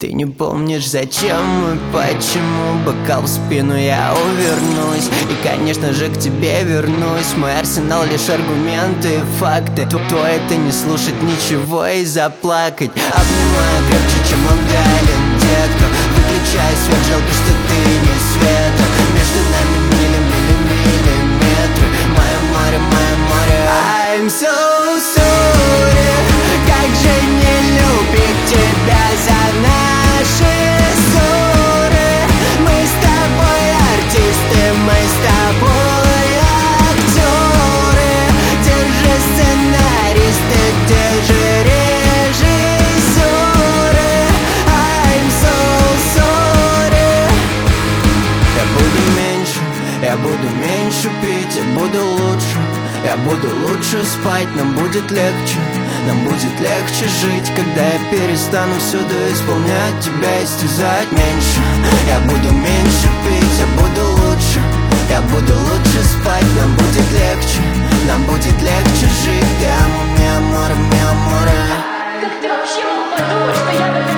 Ты не помнишь зачем и почему. Бокал в спину, я увернусь. И конечно же к тебе вернусь. Мой арсенал лишь аргументы и факты. Твое это не слушать ничего и заплакать. Обнимаю крепче, чем лонгайлен, детка. Выключай свет, жалко, что ты не света. Между нами миллиметры. Мое море, I'm so sorry. Как же не любить тебя за наши ссоры. Мы с тобой артисты, мы с тобой актеры. Где же сценаристы, где же режиссеры? I'm so sorry. Я буду меньше пить, я буду лучше. Я буду лучше спать, нам будет легче. Нам будет легче жить, когда я перестану всюду исполнять тебя, истязать меньше. Я буду меньше пить, я буду лучше. Я буду лучше спать, нам будет легче. Нам будет легче жить. Te amo, mi amor, mi amor. Как ты вообще мог подумать, что я